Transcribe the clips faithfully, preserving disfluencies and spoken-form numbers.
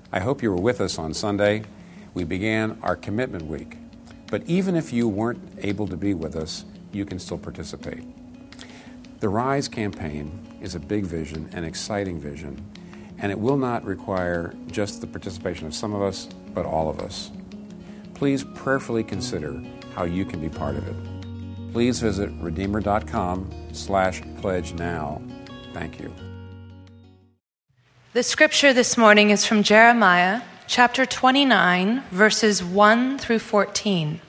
I hope you were with us on Sunday. We began our commitment week. But even if you weren't able to be with us, you can still participate. The RISE campaign is a big vision, an exciting vision, and it will not require just the participation of some of us, but all of us. Please prayerfully consider how you can be part of it. Please visit redeemer.com slash pledge now. Thank you. The scripture this morning is from Jeremiah, chapter twenty-nine, verses one through fourteen.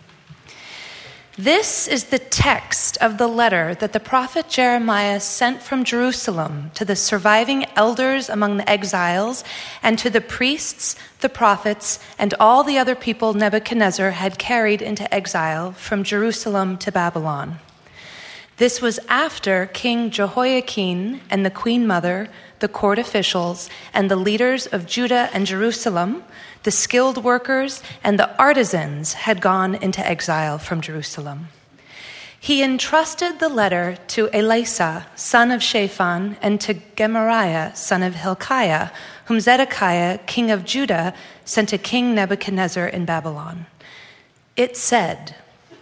This is the text of the letter that the prophet Jeremiah sent from Jerusalem to the surviving elders among the exiles and to the priests, the prophets, and all the other people Nebuchadnezzar had carried into exile from Jerusalem to Babylon. This was after King Jehoiakim and the queen mother, the court officials, and the leaders of Judah and Jerusalem, the skilled workers, and the artisans had gone into exile from Jerusalem. He entrusted the letter to Elisha, son of Shaphan, and to Gemariah, son of Hilkiah, whom Zedekiah, king of Judah, sent to King Nebuchadnezzar in Babylon. It said,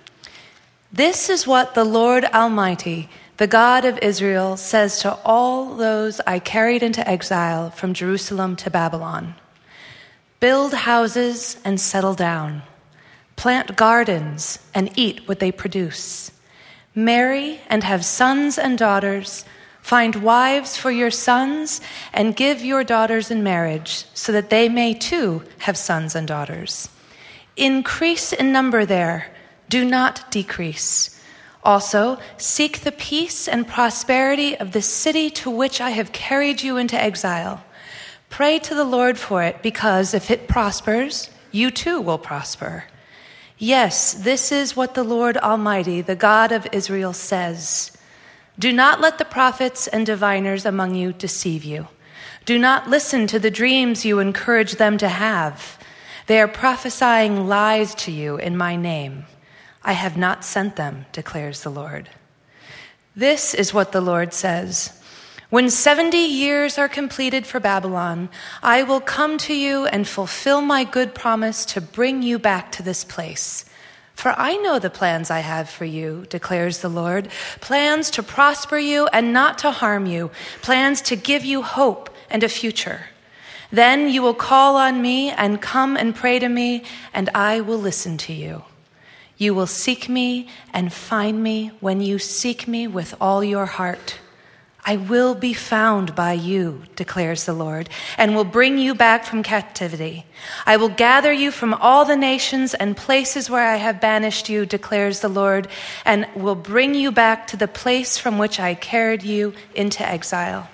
"This is what the Lord Almighty, the God of Israel, says to all those I carried into exile from Jerusalem to Babylon. Build houses and settle down. Plant gardens and eat what they produce. Marry and have sons and daughters. Find wives for your sons and give your daughters in marriage so that they may too have sons and daughters. Increase in number there. Do not decrease. Also, seek the peace and prosperity of the city to which I have carried you into exile. Pray to the Lord for it, because if it prospers, you too will prosper. Yes, this is what the Lord Almighty, the God of Israel, says. Do not let the prophets and diviners among you deceive you. Do not listen to the dreams you encourage them to have. They are prophesying lies to you in my name. I have not sent them, declares the Lord. This is what the Lord says. When seventy years are completed for Babylon, I will come to you and fulfill my good promise to bring you back to this place. For I know the plans I have for you, declares the Lord, plans to prosper you and not to harm you, plans to give you hope and a future. Then you will call on me and come and pray to me, and I will listen to you. You will seek me and find me when you seek me with all your heart. I will be found by you, declares the Lord, and will bring you back from captivity. I will gather you from all the nations and places where I have banished you, declares the Lord, and will bring you back to the place from which I carried you into exile.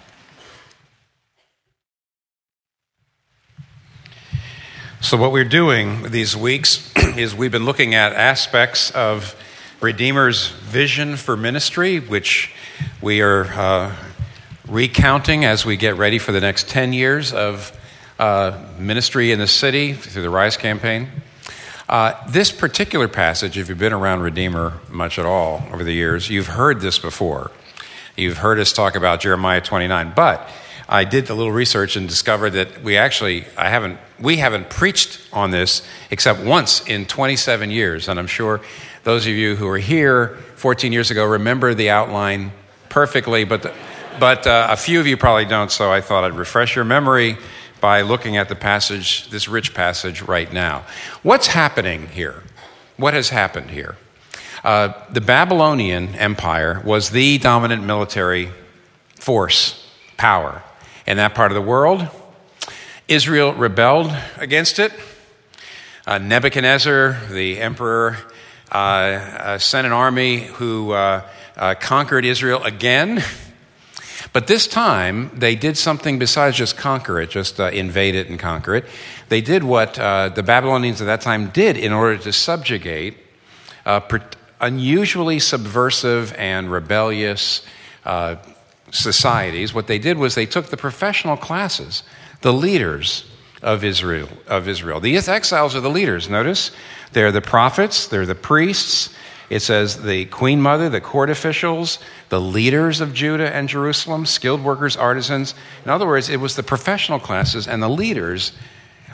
So what we're doing these weeks is we've been looking at aspects of Redeemer's vision for ministry, which we are uh, recounting as we get ready for the next ten years of uh, ministry in the city through the RISE campaign. Uh, this particular passage, if you've been around Redeemer much at all over the years, you've heard this before. You've heard us talk about Jeremiah twenty-nine, but I did a little research and discovered that we actually, I haven't, we haven't preached on this except once in twenty-seven years, and I'm sure those of you who were here fourteen years ago remember the outline perfectly, but the, but uh, a few of you probably don't, so I thought I'd refresh your memory by looking at the passage, this rich passage right now. What's happening here? What has happened here? Uh, the Babylonian Empire was the dominant military force, power in that part of the world. Israel rebelled against it. Uh, Nebuchadnezzar, the emperor, uh, uh, sent an army who uh, uh, conquered Israel again. But this time, they did something besides just conquer it, just uh, invade it and conquer it. They did what uh, the Babylonians at that time did in order to subjugate uh, per- unusually subversive and rebellious uh, societies. What they did was they took the professional classes, the leaders of Israel. Of Israel, the exiles are the leaders. Notice, they're the prophets, they're the priests. It says the queen mother, the court officials, the leaders of Judah and Jerusalem, skilled workers, artisans. In other words, it was the professional classes and the leaders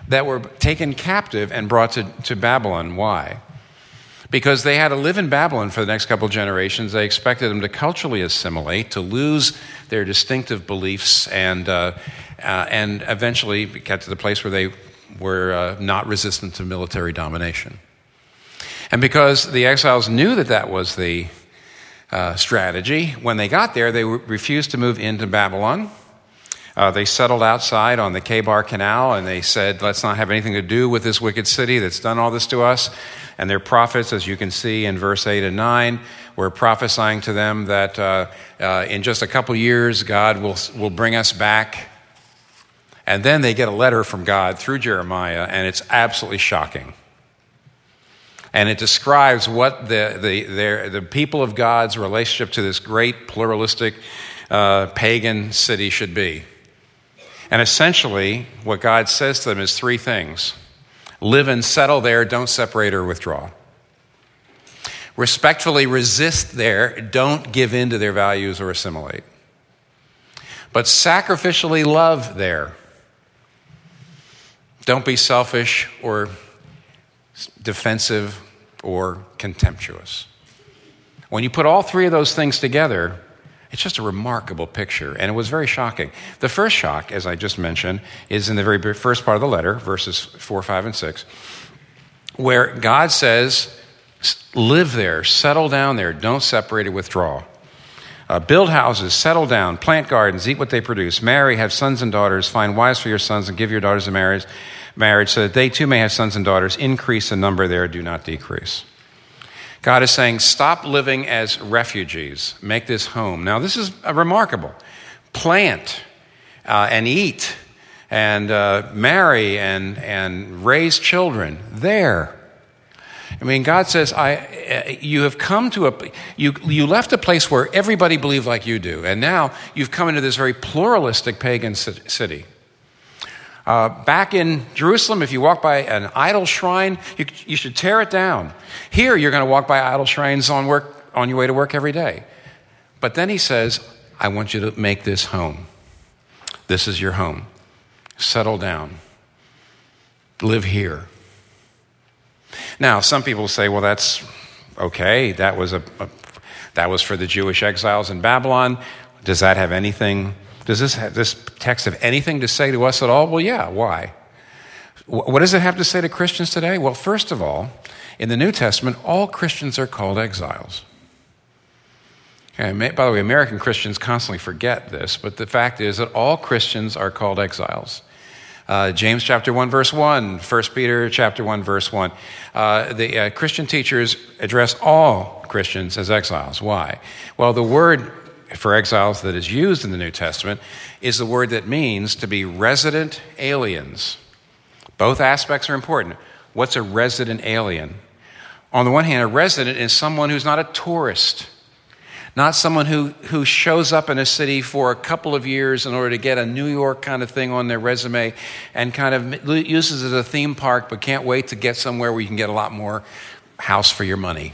that were taken captive and brought to, to Babylon. Why? Because they had to live in Babylon for the next couple of generations. They expected them to culturally assimilate, to lose their distinctive beliefs, and uh, uh, and eventually get to the place where they were uh, not resistant to military domination. And because the exiles knew that that was the uh, strategy, when they got there, they refused to move into Babylon. Uh, they settled outside on the Kebar Canal, and they said, let's not have anything to do with this wicked city that's done all this to us. And their prophets, as you can see in verse eight and nine, were prophesying to them that uh, uh, in just a couple years, God will, will bring us back. And then they get a letter from God through Jeremiah, and it's absolutely shocking. And it describes what the, the, their, the people of God's relationship to this great pluralistic uh, pagan city should be. And essentially, what God says to them is three things. Live and settle there, don't separate or withdraw. Respectfully resist there, don't give in to their values or assimilate. But sacrificially love there. Don't be selfish or defensive or contemptuous. When you put all three of those things together, it's just a remarkable picture, and it was very shocking. The first shock, as I just mentioned, is in the very first part of the letter, verses four, five, and six, where God says, live there, settle down there, don't separate or withdraw. Uh, build houses, settle down, plant gardens, eat what they produce, marry, have sons and daughters, find wives for your sons, and give your daughters in marriage, marriage so that they too may have sons and daughters. Increase in number there, do not decrease. God is saying, stop living as refugees. Make this home. Now, this is a remarkable. Plant uh, and eat and uh, marry and, and raise children there. I mean, God says, I, you have come to a, you, you left a place where everybody believed like you do, and now you've come into this very pluralistic pagan city. Uh, back in Jerusalem, if you walk by an idol shrine, you, you should tear it down. Here, you're going to walk by idol shrines on work on your way to work every day. But then he says, I want you to make this home. This is your home. Settle down. Live here. Now, some people say, well, that's okay. That was a, a that was for the Jewish exiles in Babylon. Does that have anything? Does this have, this text have anything to say to us at all? Well, yeah. Why? What does it have to say to Christians today? Well, first of all, in the New Testament, all Christians are called exiles. Okay, by the way, American Christians constantly forget this, but the fact is that all Christians are called exiles. Uh, James chapter one, verse one, First Peter chapter one, verse one. Uh, the uh, Christian teachers address all Christians as exiles. Why? Well, the word for exiles that is used in the New Testament is the word that means to be resident aliens. Both aspects are important. What's a resident alien? On the one hand, a resident is someone who's not a tourist, not someone who, who shows up in a city for a couple of years in order to get a New York kind of thing on their resume and kind of uses it as a theme park but can't wait to get somewhere where you can get a lot more house for your money.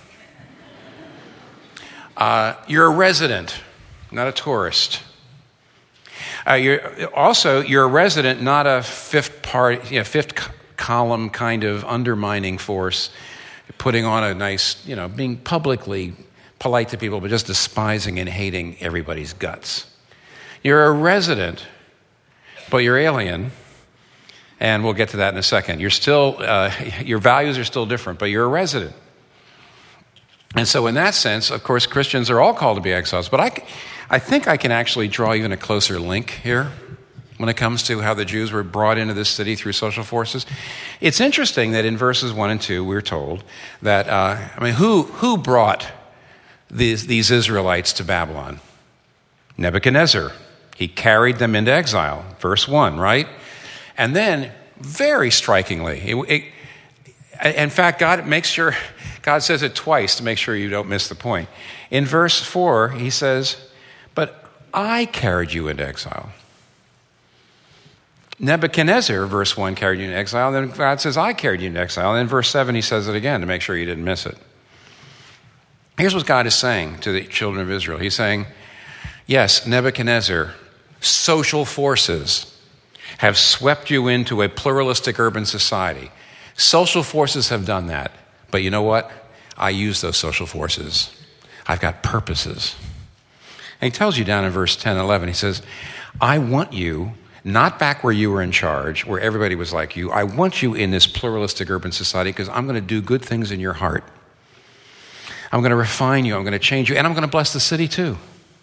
Uh, you're a resident, not a tourist. Uh, you're also, you're a resident, not a fifth part, you know, fifth co- column kind of undermining force, putting on a nice, you know, being publicly polite to people, but just despising and hating everybody's guts. You're a resident, but you're alien, and we'll get to that in a second. You're still, uh, your values are still different, but you're a resident. And so in that sense, of course, Christians are all called to be exiles, but I, I think I can actually draw even a closer link here when it comes to how the Jews were brought into this city through social forces. It's interesting that in verses one and two, we're told that, uh, I mean, who, who brought these, these Israelites to Babylon? Nebuchadnezzar. He carried them into exile, verse one, right? And then, very strikingly, it, it, in fact, God makes sure, God says it twice to make sure you don't miss the point. In verse four, he says, but I carried you into exile. Nebuchadnezzar, verse one, carried you into exile. And then God says, I carried you into exile. And in verse seven, he says it again to make sure you didn't miss it. Here's what God is saying to the children of Israel. He's saying, yes, Nebuchadnezzar, social forces, have swept you into a pluralistic urban society. Social forces have done that. But you know what? I use those social forces. I've got purposes. And he tells you down in verse ten and eleven, he says, I want you not back where you were in charge, where everybody was like you. I want you in this pluralistic urban society because I'm going to do good things in your heart. I'm going to refine you. I'm going to change you. And I'm going to bless the city too.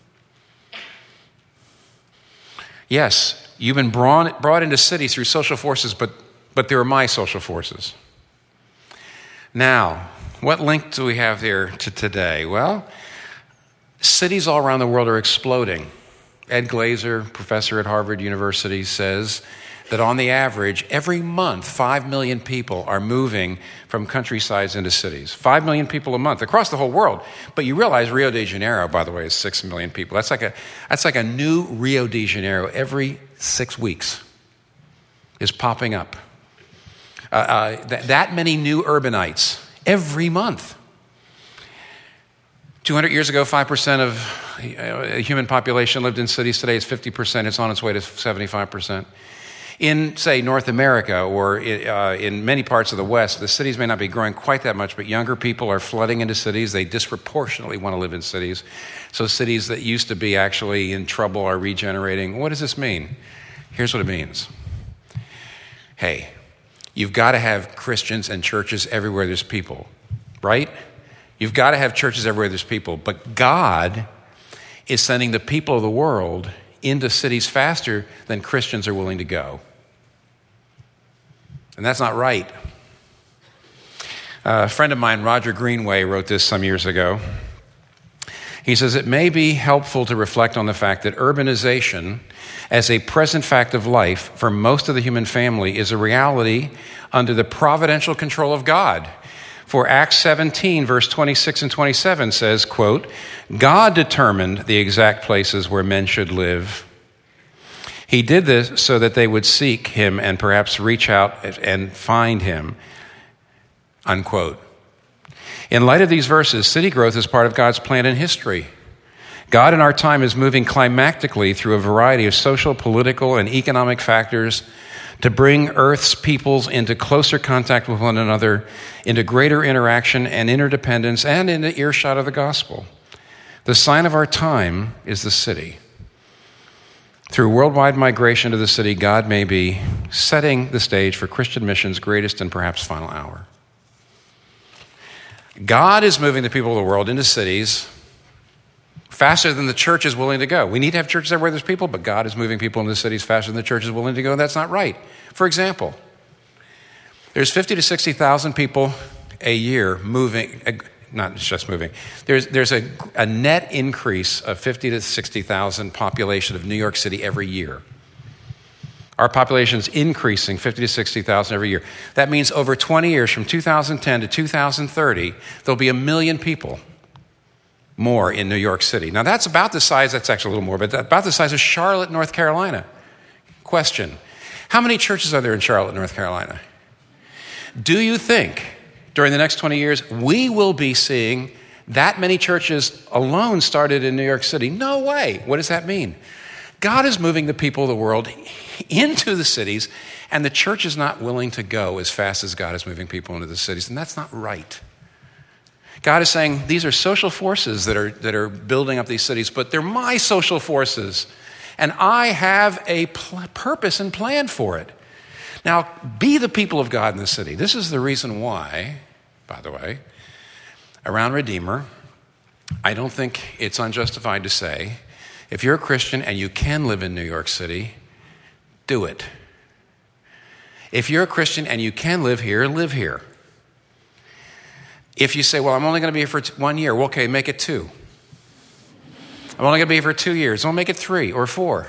Yes, you've been brought, brought into cities through social forces, but, but they are my social forces. Now, what link do we have here to today? Well, cities all around the world are exploding. Ed Glazer, professor at Harvard University, says that on the average, every month, five million people are moving from countrysides into cities. five million people a month across the whole world. But you realize Rio de Janeiro, by the way, is six million people. That's like a, that's like a new Rio de Janeiro every six weeks is popping up. Uh, uh, th- that many new urbanites every month. two hundred years ago, five percent of the human population lived in cities. Today it's fifty percent. It's on its way to seventy-five percent. In, say, North America or uh, in many parts of the West, the cities may not be growing quite that much, but younger people are flooding into cities. They disproportionately want to live in cities. So cities that used to be actually in trouble are regenerating. What does this mean? Here's what it means. Hey, you've got to have Christians and churches everywhere there's people, right? You've got to have churches everywhere there's people. But God is sending the people of the world into cities faster than Christians are willing to go. And that's not right. A friend of mine, Roger Greenway, wrote this some years ago. He says, it may be helpful to reflect on the fact that urbanization as a present fact of life for most of the human family is a reality under the providential control of God. For Acts seventeen, verse twenty-six and twenty-seven says, quote, God determined the exact places where men should live. He did this so that they would seek him and perhaps reach out and find him, unquote. In light of these verses, city growth is part of God's plan in history. God in our time is moving climactically through a variety of social, political, and economic factors to bring Earth's peoples into closer contact with one another, into greater interaction and interdependence, and into earshot of the gospel. The sign of our time is the city. Through worldwide migration to the city, God may be setting the stage for Christian mission's greatest and perhaps final hour. God is moving the people of the world into cities faster than the church is willing to go. We need to have churches everywhere there's people, but God is moving people into cities faster than the church is willing to go, and that's not right. For example, there's fifty to sixty thousand people a year moving, not just moving. There's there's a, a net increase of fifty to sixty thousand population of New York City every year. Our population is increasing fifty to sixty thousand every year. That means over twenty years, from two thousand ten to two thousand thirty, there'll be a million people more in New York City. Now that's about the size, that's actually a little more, but about the size of Charlotte, North Carolina. Question, how many churches are there in Charlotte, North Carolina? Do you think during the next twenty years, we will be seeing that many churches alone started in New York City? No way. What does that mean? God is moving the people of the world into the cities, and the church is not willing to go as fast as God is moving people into the cities, and that's not right. God is saying, these are social forces that are, that are building up these cities, but they're my social forces, and I have a pl- purpose and plan for it. Now, be the people of God in the city. This is the reason why, by the way, around Redeemer, I don't think it's unjustified to say, if you're a Christian and you can live in New York City, do it. If you're a Christian and you can live here, live here. If you say, well, I'm only going to be here for one year, well, okay, make it two. I'm only going to be here for two years, I'll make it three or four.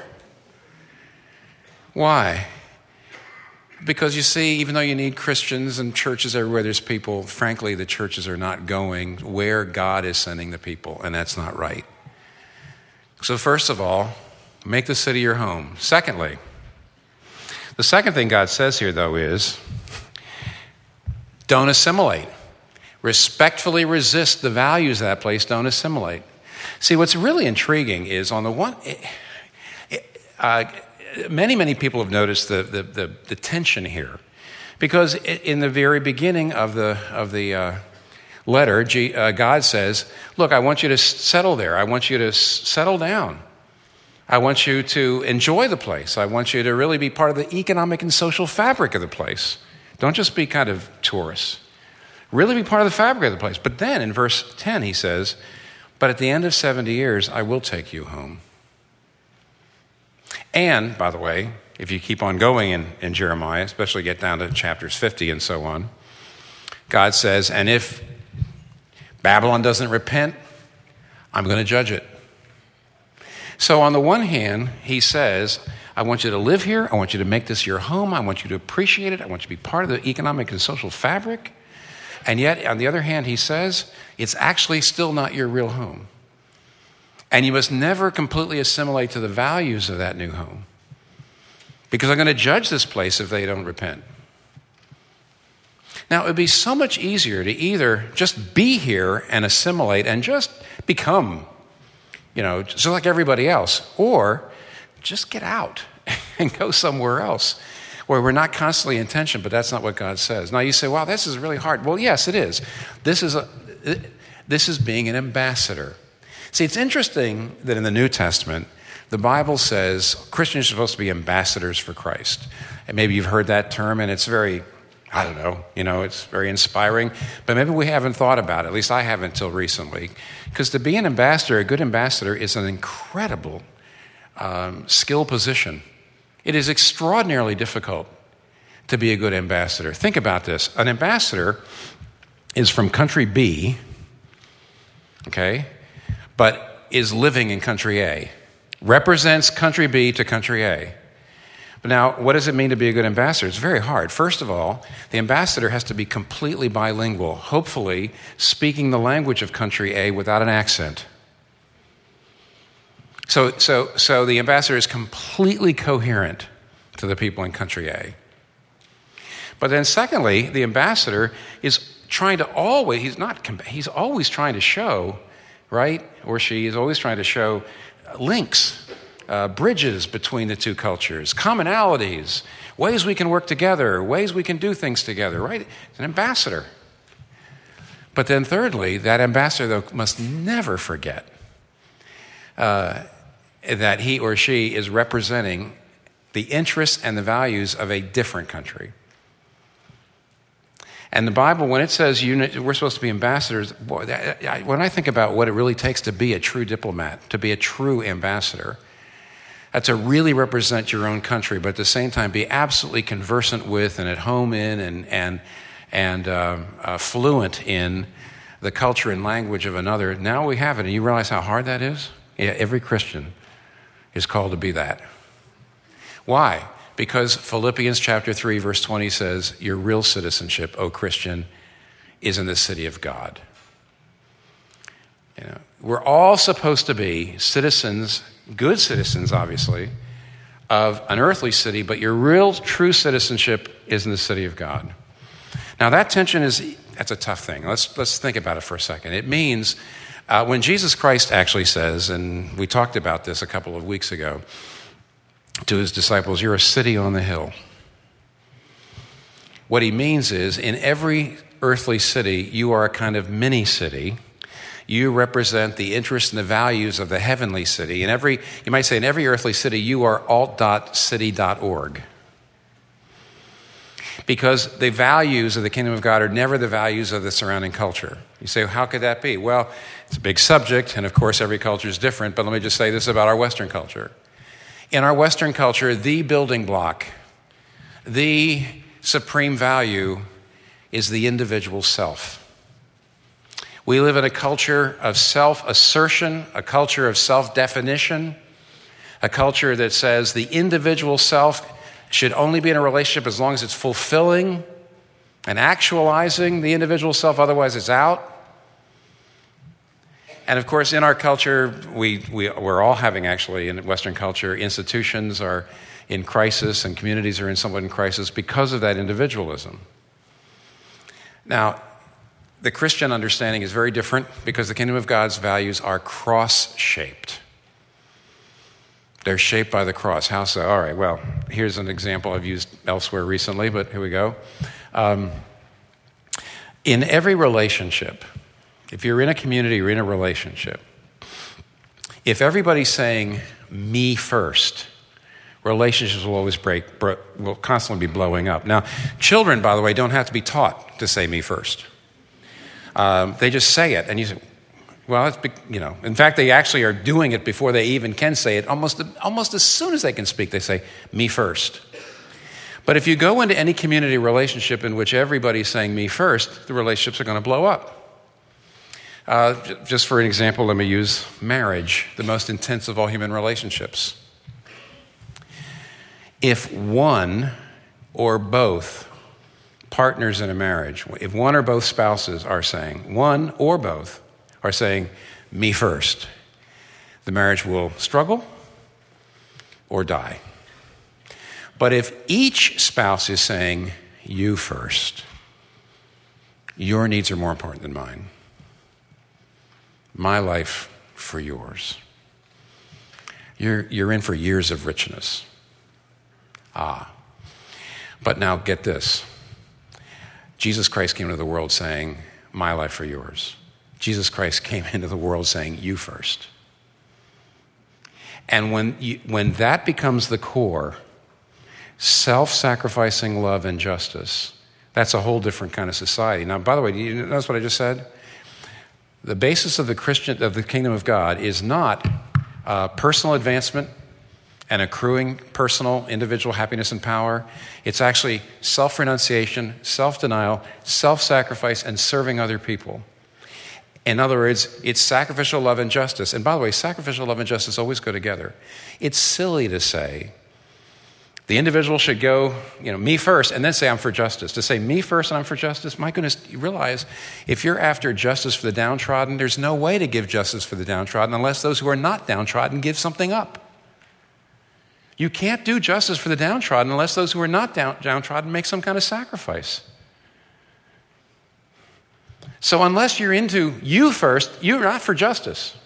Why? Because you see, even though you need Christians and churches everywhere there's people, frankly, the churches are not going where God is sending the people, and that's not right. So first of all, make the city your home. Secondly, the second thing God says here, though, is don't assimilate. Respectfully resist the values of that place, don't assimilate. See, what's really intriguing is on the one, uh, many, many people have noticed the, the, the, the tension here. Because in the very beginning of the, of the uh, letter, G, uh, God says, look, I want you to settle there. I want you to s- settle down. I want you to enjoy the place. I want you to really be part of the economic and social fabric of the place. Don't just be kind of tourists. Really be part of the fabric of the place. But then in verse ten, he says, but at the end of seventy years, I will take you home. And, by the way, if you keep on going in, in Jeremiah, especially get down to chapters fifty and so on, God says, and if Babylon doesn't repent, I'm going to judge it. So on the one hand, he says, I want you to live here. I want you to make this your home. I want you to appreciate it. I want you to be part of the economic and social fabric. And yet, on the other hand, he says, it's actually still not your real home. And you must never completely assimilate to the values of that new home. Because I'm going to judge this place if they don't repent. Now, it would be so much easier to either just be here and assimilate and just become, you know, just like everybody else, or just get out and go somewhere else where we're not constantly in tension, but that's not what God says. Now you say, wow, this is really hard. Well, yes, it is. This is a, this is being an ambassador. See, it's interesting that in the New Testament, the Bible says Christians are supposed to be ambassadors for Christ. And maybe you've heard that term, and it's very, I don't know, you know, it's very inspiring. But maybe we haven't thought about it. At least I haven't until recently. Because to be an ambassador, a good ambassador, is an incredible um, skill position. It is extraordinarily difficult to be a good ambassador. Think about this. An ambassador is from country B, okay, but is living in country A. Represents country B to country A. But now, what does it mean to be a good ambassador? It's very hard. First of all, the ambassador has to be completely bilingual, hopefully speaking the language of country A without an accent. So, so, so the ambassador is completely coherent to the people in country A. But then secondly, the ambassador is trying to always, he's not, he's always trying to show, right? Or she is always trying to show links, uh, bridges between the two cultures, commonalities, ways we can work together, ways we can do things together, right? It's an ambassador. But then thirdly, that ambassador, though, must never forget uh, that he or she is representing the interests and the values of a different country. And the Bible, when it says unit, we're supposed to be ambassadors, boy, that, when I think about what it really takes to be a true diplomat, to be a true ambassador, that's to really represent your own country, but at the same time be absolutely conversant with and at home in and and and uh, uh, fluent in the culture and language of another. Now we have it, and you realize how hard that is? Yeah, every Christian is called to be that. Why? Because Philippians chapter three, verse twenty says, your real citizenship, O Christian, is in the city of God. You know, we're all supposed to be citizens, good citizens, obviously, of an earthly city, but your real, true citizenship is in the city of God. Now, that tension is, that's a tough thing. Let's, let's think about it for a second. It means uh, when Jesus Christ actually says, and we talked about this a couple of weeks ago, to his disciples, you're a city on the hill. What he means is, in every earthly city, you are a kind of mini city. You represent the interests and the values of the heavenly city. In every, you might say, in every earthly city, you are alt dot city dot org. Because the values of the kingdom of God are never the values of the surrounding culture. You say, how could that be? Well, it's a big subject, and of course, every culture is different, but let me just say this about our Western culture. In our Western culture, the building block, the supreme value is the individual self. We live in a culture of self-assertion, a culture of self-definition, a culture that says the individual self should only be in a relationship as long as it's fulfilling and actualizing the individual self, otherwise it's out. And of course, in our culture, we, we, we're all having actually, in Western culture, institutions are in crisis and communities are in somewhat in crisis because of that individualism. Now, the Christian understanding is very different because the kingdom of God's values are cross-shaped. They're shaped by the cross. How so? All right, well, here's an example I've used elsewhere recently, but here we go. Um, in every relationship, if you're in a community, you're in a relationship, if everybody's saying me first, relationships will always break, bro- will constantly be blowing up. Now, children, by the way, don't have to be taught to say me first. Um, they just say it, and you say, well, it's, you know, in fact, they actually are doing it before they even can say it. Almost, almost as soon as they can speak, they say, me first. But if you go into any community relationship in which everybody's saying me first, the relationships are going to blow up. Uh, just for an example, let me use marriage, the most intense of all human relationships. If one or both partners in a marriage, if one or both spouses are saying, one or both are saying, me first, the marriage will struggle or die. But if each spouse is saying, you first, your needs are more important than mine, my life for yours, you're, you're in for years of richness. Ah, but now get this. Jesus Christ came into the world saying, my life for yours. Jesus Christ came into the world saying, you first. And when you, when that becomes the core, self-sacrificing love and justice, that's a whole different kind of society. Now, by the way, do you notice what I just said? The basis of the Christian, of the kingdom of God is not uh, personal advancement and accruing personal, individual happiness and power. It's actually self-renunciation, self-denial, self-sacrifice, and serving other people. In other words, it's sacrificial love and justice. And by the way, sacrificial love and justice always go together. It's silly to say the individual should go, you know, me first, and then say I'm for justice. To say me first and I'm for justice, my goodness, you realize if you're after justice for the downtrodden, there's no way to give justice for the downtrodden unless those who are not downtrodden give something up. You can't do justice for the downtrodden unless those who are not down, downtrodden make some kind of sacrifice. So unless you're into you first, you're not for justice.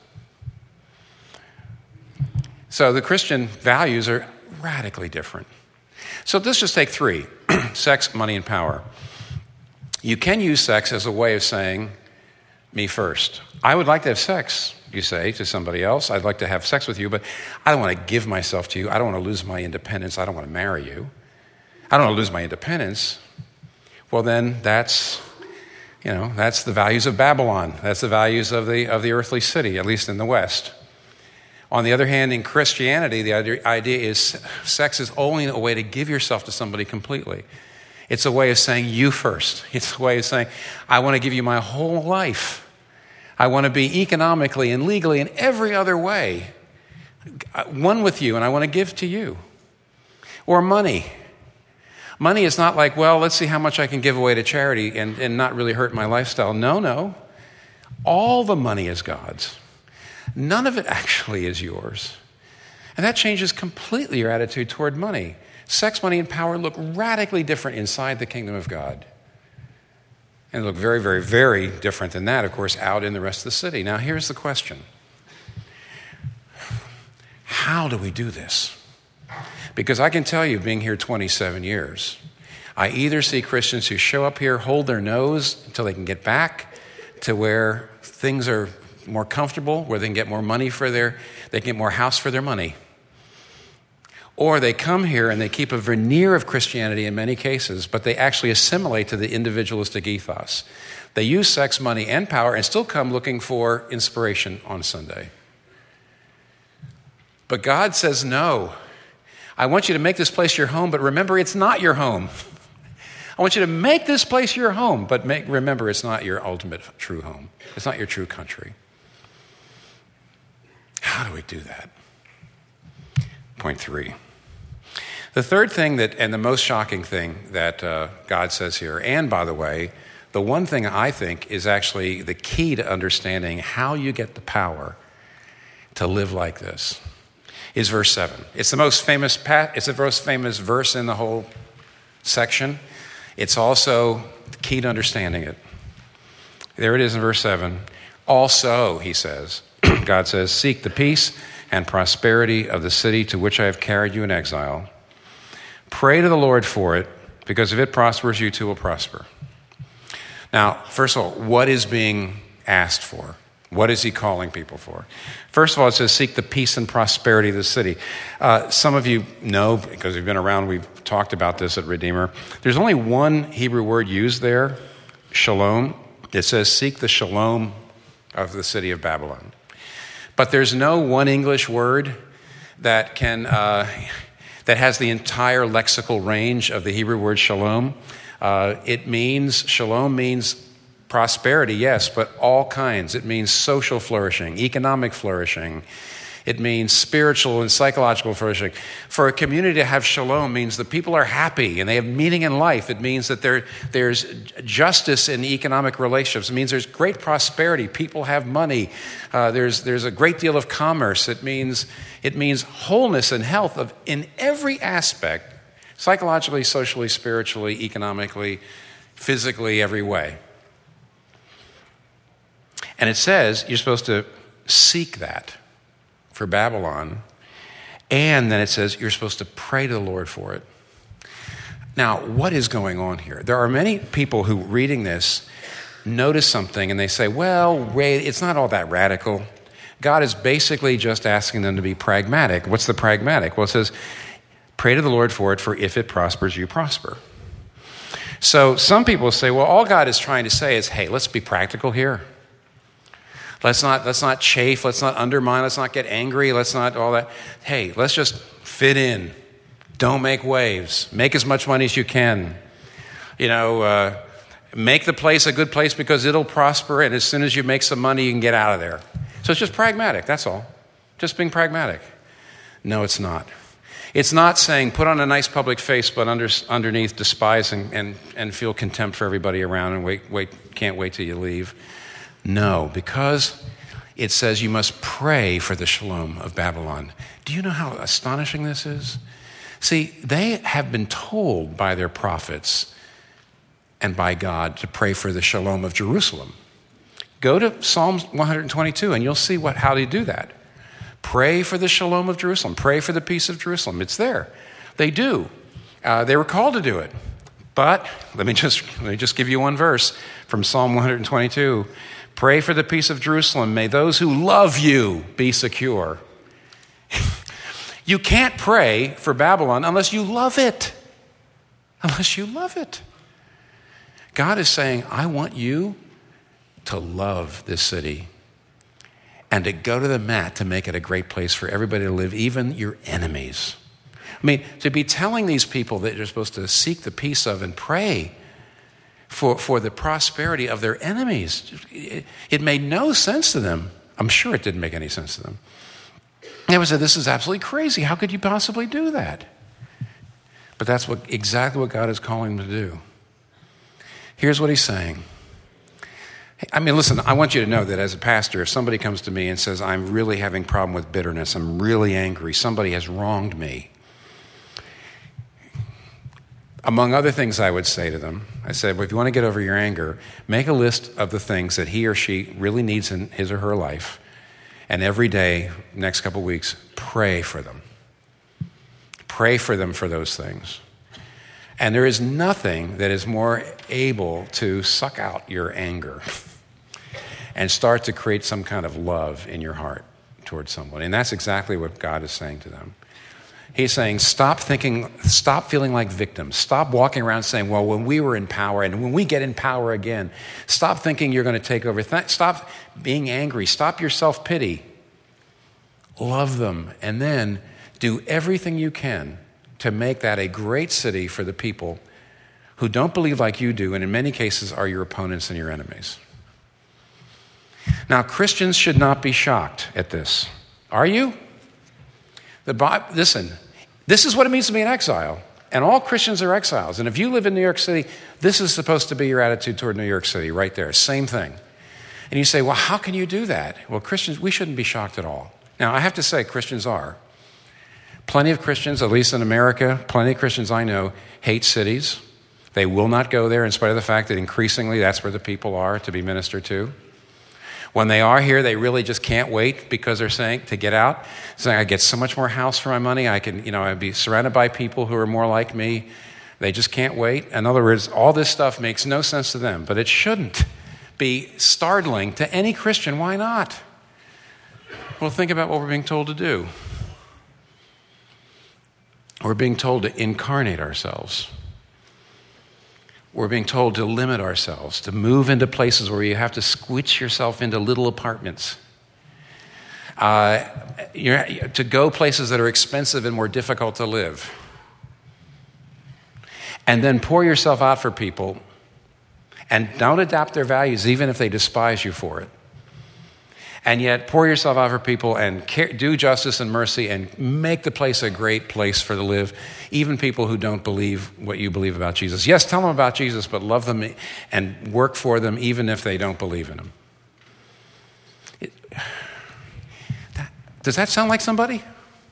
So the Christian values are radically different. So let's just take three: sex, money, and power. You can use sex as a way of saying, me first. I would like to have sex, you say to somebody else. I'd like to have sex with you, but I don't want to give myself to you. I don't want to lose my independence. I don't want to marry you. I don't want to lose my independence. Well, then that's, you know, that's the values of Babylon. That's the values of the of the earthly city, at least in the West. On the other hand, in Christianity, the idea is sex is only a way to give yourself to somebody completely. It's a way of saying you first. It's a way of saying, I want to give you my whole life. I want to be economically and legally and every other way one with you, and I want to give to you. Or money. Money is not like, well, let's see how much I can give away to charity and, and not really hurt my lifestyle. No, no. All the money is God's. None of it actually is yours. And that changes completely your attitude toward money. Sex, money, and power look radically different inside the kingdom of God. And look very, very, very different than that, of course, out in the rest of the city. Now, here's the question. How do we do this? Because I can tell you, being here twenty-seven years, I either see Christians who show up here, hold their nose until they can get back to where things are more comfortable, where they can get more money for their, they can get more house for their money. Or they come here and they keep a veneer of Christianity in many cases, but they actually assimilate to the individualistic ethos. They use sex, money, and power and still come looking for inspiration on Sunday. But God says, no, I want you to make this place your home, but remember, it's not your home. I want you to make this place your home, but make, remember, it's not your ultimate true home. It's not your true country. How do we do that? Point three. The third thing that, and the most shocking thing that uh, God says here, and by the way, the one thing I think is actually the key to understanding how you get the power to live like this, is verse seven. It's the most famous, it's the most famous verse in the whole section. It's also the key to understanding it. There it is in verse seven. Also, he says, God says, seek the peace and prosperity of the city to which I have carried you in exile. Pray to the Lord for it, because if it prospers, you too will prosper. Now, first of all, what is being asked for? What is he calling people for? First of all, it says, seek the peace and prosperity of the city. Uh, some of you know, because we've been around, we've talked about this at Redeemer. There's only one Hebrew word used there, shalom. It says, seek the shalom of the city of Babylon. But there's no one English word that can uh, that has the entire lexical range of the Hebrew word shalom. Uh, it means, shalom means prosperity, yes, but all kinds. It means social flourishing, economic flourishing. It means spiritual and psychological flourishing. For a community to have shalom means the people are happy and they have meaning in life. It means that there, there's justice in economic relationships. It means there's great prosperity. People have money. Uh, there's, there's a great deal of commerce. It means, it means wholeness and health of, in every aspect, psychologically, socially, spiritually, economically, physically, every way. And it says you're supposed to seek that for Babylon. And then it says you're supposed to pray to the Lord for it. Now, what is going on here? There are many people who, reading this, notice something and they say, well, it's not all that radical. God is basically just asking them to be pragmatic. What's the pragmatic? Well, it says, pray to the Lord for it, for if it prospers, you prosper. So some people say, well, all God is trying to say is, hey, let's be practical here. Let's not, let's not chafe. Let's not undermine. Let's not get angry. Let's not all that. Hey, let's just fit in. Don't make waves. Make as much money as you can. You know, uh, make the place a good place because it'll prosper. And as soon as you make some money, you can get out of there. So it's just pragmatic. That's all. Just being pragmatic. No, it's not. It's not saying put on a nice public face, but under, underneath despise and, and, and feel contempt for everybody around and wait, wait, can't wait till you leave. No, because it says you must pray for the shalom of Babylon. Do you know how astonishing this is? See, they have been told by their prophets and by God to pray for the shalom of Jerusalem. Go to Psalm one twenty-two and you'll see what how they do that. Pray for the shalom of Jerusalem. Pray for the peace of Jerusalem. It's there. They do. Uh, they were called to do it. But let me just let me just give you one verse from Psalm one twenty-two. Pray for the peace of Jerusalem. May those who love you be secure. You can't pray for Babylon unless you love it. Unless you love it. God is saying, I want you to love this city and to go to the mat to make it a great place for everybody to live, even your enemies. I mean, to be telling these people that you're supposed to seek the peace of and pray for, for the prosperity of their enemies, it, it made no sense to them. I'm sure it didn't make any sense to them. They would say, this is absolutely crazy. How could you possibly do that? But that's what exactly what God is calling them to do. Here's what he's saying. I mean, listen, I want you to know that as a pastor, if somebody comes to me and says, I'm really having a problem with bitterness, I'm really angry, somebody has wronged me, among other things I would say to them, I said, well, if you want to get over your anger, make a list of the things that he or she really needs in his or her life, and every day, next couple of weeks, pray for them. Pray for them for those things. And there is nothing that is more able to suck out your anger and start to create some kind of love in your heart towards someone. And that's exactly what God is saying to them. He's saying, stop thinking, stop feeling like victims. Stop walking around saying, well, when we were in power and when we get in power again, stop thinking you're going to take over. Stop being angry. Stop your self-pity. Love them. And then do everything you can to make that a great city for the people who don't believe like you do, and in many cases are your opponents and your enemies. Now, Christians should not be shocked at this. Are you? The Bible, listen, this is what it means to be in exile, and all Christians are exiles. And if you live in New York City, this is supposed to be your attitude toward New York City, right there, same thing. And you say, well, how can you do that? Well, Christians, we shouldn't be shocked at all. Now, I have to say, Christians are. Plenty of Christians, at least in America, plenty of Christians I know, hate cities. They will not go there in spite of the fact that increasingly that's where the people are to be ministered to. When they are here, they really just can't wait because they're saying to get out. Saying, I get so much more house for my money. I can, you know, I'd be surrounded by people who are more like me. They just can't wait. In other words, all this stuff makes no sense to them, but it shouldn't be startling to any Christian. Why not? Well, think about what we're being told to do. We're being told to incarnate ourselves. We're being told to limit ourselves, to move into places where you have to squeeze yourself into little apartments. Uh, you're, to go places that are expensive and more difficult to live. And then pour yourself out for people and don't adapt their values even if they despise you for it. And yet pour yourself out for people and care, do justice and mercy and make the place a great place for to live, even people who don't believe what you believe about Jesus. Yes, tell them about Jesus, but love them and work for them even if they don't believe in him. It, that, does that sound like somebody?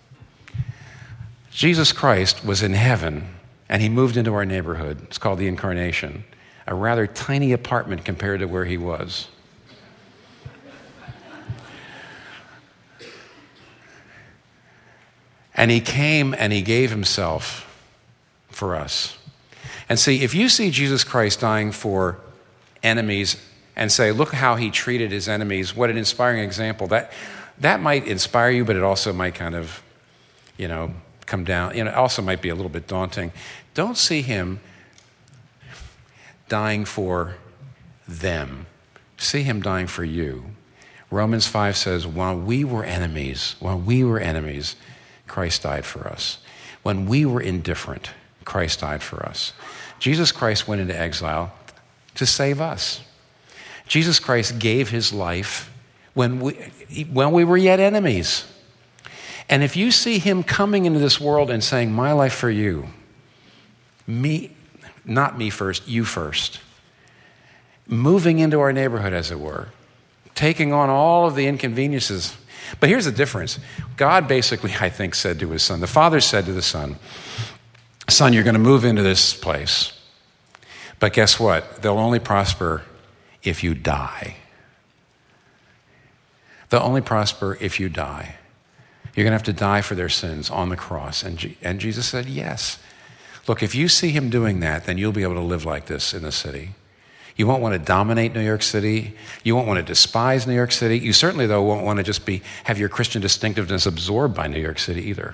Jesus Christ was in heaven and he moved into our neighborhood. It's called the Incarnation, a rather tiny apartment compared to where he was. And he came and he gave himself for us. And see, if you see Jesus Christ dying for enemies and say, look how he treated his enemies, what an inspiring example, that that might inspire you, but it also might kind of, you know, come down. You know, it also might be a little bit daunting. Don't see him dying for them. See him dying for you. Romans five says, while we were enemies, while we were enemies, Christ died for us. When we were indifferent, Christ died for us. Jesus Christ went into exile to save us. Jesus Christ gave his life when we, when we were yet enemies. And if you see him coming into this world and saying, my life for you, me, not me first, you first, moving into our neighborhood, as it were, taking on all of the inconveniences. But here's the difference. God basically, I think, said to his son, the Father said to the Son, Son, you're going to move into this place. But guess what? They'll only prosper if you die. They'll only prosper if you die. You're going to have to die for their sins on the cross. And, G- and Jesus said, yes. Look, if you see him doing that, then you'll be able to live like this in the city. You won't want to dominate New York City. You won't want to despise New York City. You certainly, though, won't want to just be have your Christian distinctiveness absorbed by New York City either.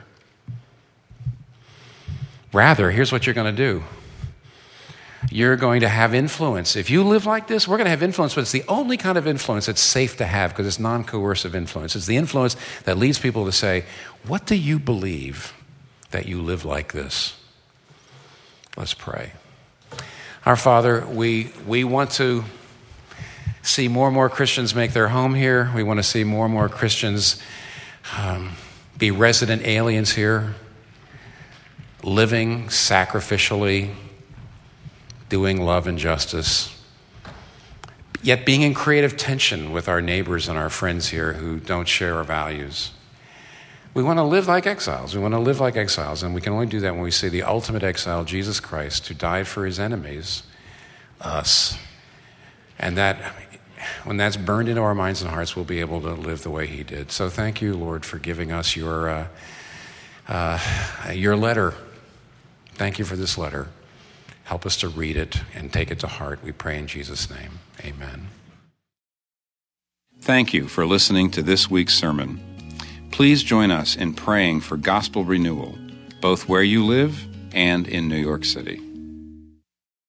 Rather, here's what you're going to do. You're going to have influence. If you live like this, we're going to have influence, but it's the only kind of influence that's safe to have because it's non-coercive influence. It's the influence that leads people to say, what do you believe that you live like this? Let's pray. Our Father, we we want to see more and more Christians make their home here. We want to see more and more Christians um, be resident aliens here, living sacrificially, doing love and justice, yet being in creative tension with our neighbors and our friends here who don't share our values. We want to live like exiles. We want to live like exiles, and we can only do that when we see the ultimate exile, Jesus Christ, who died for his enemies, us. And that, when that's burned into our minds and hearts, we'll be able to live the way he did. So thank you, Lord, for giving us your uh, uh, your letter. Thank you for this letter. Help us to read it and take it to heart. We pray in Jesus' name. Amen. Thank you for listening to this week's sermon. Please join us in praying for gospel renewal, both where you live and in New York City.